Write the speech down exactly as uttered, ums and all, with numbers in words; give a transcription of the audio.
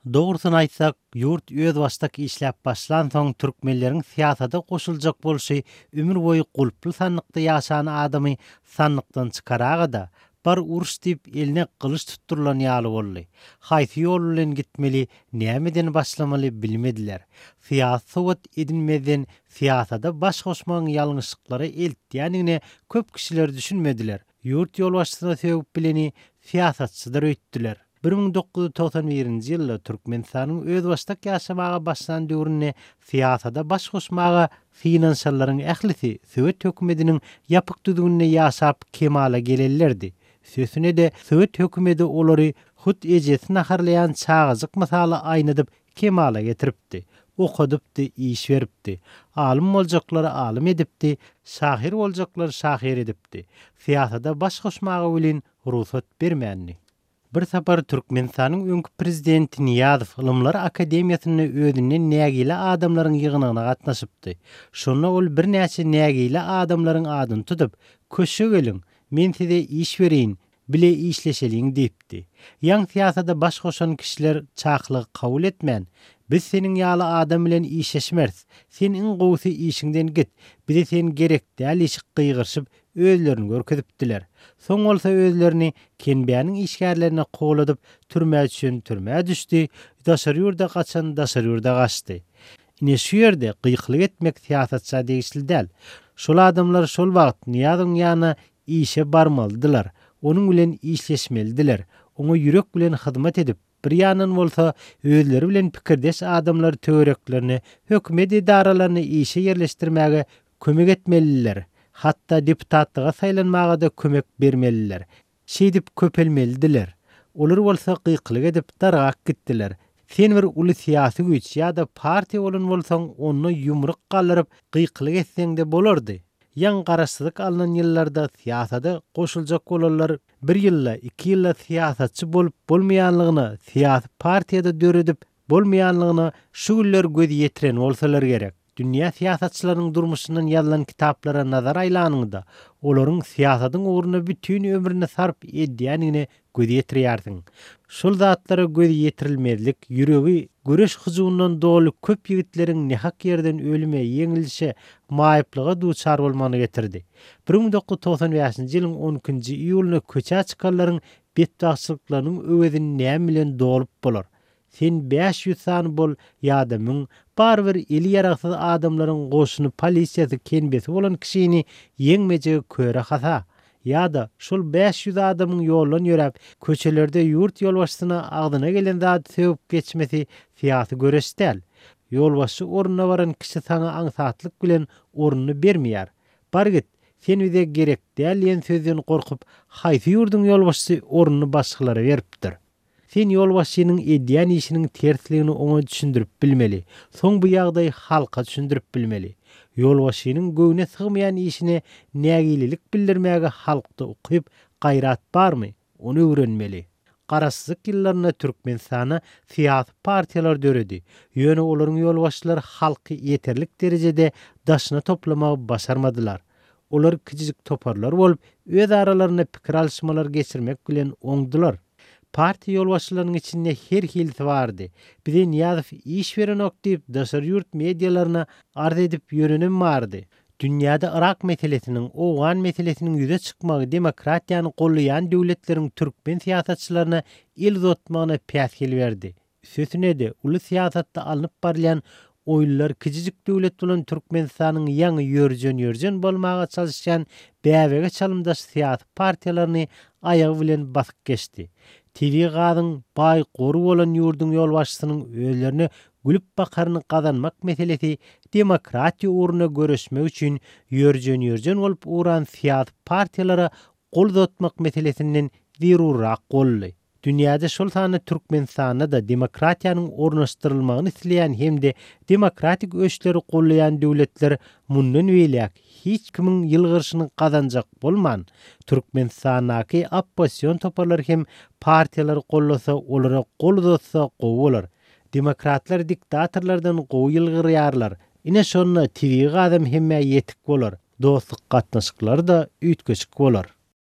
Doğrusunu aýtsak, ýurt öz başdak işläp başlan soň türkmenleriň siýasata goşuljak bolşy ömür boýu gulply sanlykda ýaşan adamy sanlykdan çykaragada bar uruş diýip eline gylyç tutdurulan ýaly boldy. Haýsy ýol bilen gitmeli, nämeden başlamaly bilmediler. Siýasat sowat edilmeden siýasata baş goşmagyň ýalňyşlyklary eltýänine köp kişiler düşünmediler. Ýurt ýolbaşçysyna söwüp bileni siýasatçylar öýtdiler. bir ming dokuz yüz toksan birinji ýylda Türkmenistanyň öz başdak ýaşamaga başlan döwrüne siýasata baş goşmaga finansiýallaryň ählisi Sowet hökümetiniň ýapyk düzgünine ýaşap kemala gelellerdi. Sösüne de Sowet hökümeti olary hut ejesini harlayan çağızık masaly aýnadyp kemala getiripdi. Okudypdy, iş beripdi. Alim boljaklary alim edipdi, şahir boljaklary şahir edipdi. Siýasata baş goşmaga bilen ruhsat bermänni. Bir sapar Türkmenistanyň öňkü prezidenti Niýazow Ilymlar Akademiýasyna özüne nägile adamlaryň ýygynyna gatnaşypdy. Şonda ol bir näçe nägile adamlaryň adyny tutup, "Köşe gelin, men size iş bereýin, bile işleşeliň" diýipdi. Ýa siýasata baş goşan kişiler çaklygy kabul etmän. "Biz seniň ýaly adam bilen işleşmeriz. Sen iň gowsy işiňden git. Bize sen gerek däl iş gygyrşyp özlerini görkezipdiler. Soň bolsa özlerini kenbäniň işgärlerine gowladyp türmä üçin türmä düşdi. Daşary ýurda gaçan daşary ýurda gaçdy. Ine şu ýerde gyklyk etmek siýasatça degişli däl. Şol adamlar şol wagt Niýazowyň ýanyna işe barmalydylar. Onuň bilen işleşmelidiler. Oňa ýürek bilen hyzmat edip, bir ýandan bolsa özleri bilen pikirdeş adamlar töwereklerini, hökümet idaralaryny işe ýerleşdirmäge kömek etmeliler. Hatta deputatlyga saýlanmaga da kömek bermeliler. Şeýdip köpelmelidiler. Olar bolsa gyklyk edip dargak gitdiler. Sen bir uly siýasy güýç ýa-da partiýa bolan bolsaň onu ýumruk gallaryp gyklyk etseň de bolardy. Ýan garaşsyzlyk alynan ýyllarda siýasata goşuljak bolanlar bir ýylda, iki ýylda siýasatçy bolup bolmaýanlygyny, siýasy partiýada döredip bolmaýanlygyny şu günler göz ýetiren bolsalar gerek. Dünýä siýasatçylarynyň durmuşyndan ýazylan kitaplara nazar aýlanyňda olaryň siýasatyň uğruna bütün ömrüni sarp edýänini göz ýetirýärsiň. Şol zatlara göz ýetirilmezlik, ýüregi göreş hyjundan doly köp ýigitleriň nähak ýerden ölüme ýeňilişe maýyplyga duçar bolmagyny getirdi. bir ming dokuz yüz toksan beşinji ýylyň on ikinji iýulyna köçä çykanlaryň betbaşçylyklarynyň öwedini näme bilen dolup bolar? Sen beş yüz sany bol ýa-da müň barbyr eli ýaraksız adamlaryň goşuny polisiýasy kenbesi bolan kişini ýeňmejege köre hasa. ýa-da şol beş yüz adamyň ýollan ýörep köçelerde ýurt ýolbaşçysyna agdyna gelen zat söwüp geçmesi siýasy göreş däl. Ýolbaşçy ornuna baran kişi sana aňsatlyk bilen ornuny bermeýär. Bar git, sen bize gerek däl ýen sözden gorkup, haýsy ýurdun ýolbaşçy ornuny başgalara beripdir. Sen ýolbaşçynyň edýän işiniň tersligini oňa düşündirip bilmeli. Soň bu ýagdaý halka düşündirip bilmeli. Ýolbaşçynyň göwüne sygmaýan işine nägililik bildirmäge halkda ukyp gaýrat barmy? Onu öwrenmeli. Garaşsyzlyk ýyllaryna Türkmenistana siýasy partiýalar döredi. Ýöne olaryň ýolbaşçylary halky ýeterlik derejede daşyna toplamagy başarmadylar. Olar kiçik toparlar bolup öz aralaryna pikir alşmalar geçirmek bilen oňdular. Partiýa ýolbaşçylarynyň içinde her hilsi bardy. Bize Niýazow iş beren ok diýip daşary ýurt mediýalaryna arz edip ýörenem bardy. Dünýäde Irak meselesiniň, Owgan meselesiniň ýüze çykmagy demokratiýany gollaýan döwletleriň türkmen siýasatçylaryna el uzatmagyna päsgel berdi. Sösüne de uly siýasatda alınıp barýan oýullar kiçik döwlet bolan Türkmenistanyň ýaňy ýörjen ýörjen bolmaga çalışan bäwege çalymdaş siýasy partiýalaryny aýagy bilen basyp geçdi. T V gadyň baý goru bolan ýurdun ýolbaşçysynyň özlerini gülüp bakaryny gazanmak meselesi demokratiýa uğruna göreşmek üçin ýörjen ýörjen bolup uğran siýasy partiýalara gol uzatmak meselesinden zerurrak boldy. Dünýäde şol sany Türkmenistanda da demokratiýanyň ornaşdyrylmagyny isleýän hemde demokratik öçleri gollaýan döwletler mundan welek hiç kimiň ýylgyryşyny gazanjak bolman. Türkmenistanaky opposisiýon toparlar hem partiýalar gollasa olara gol uzatsa gowy bolar. Demokratlar diktatorlardan gowy ýylgyrýarlar. Ine şonu T V gadam hemme ýetik bolar. Dostlyk gatnaşyklary da üýtgeçik bolar.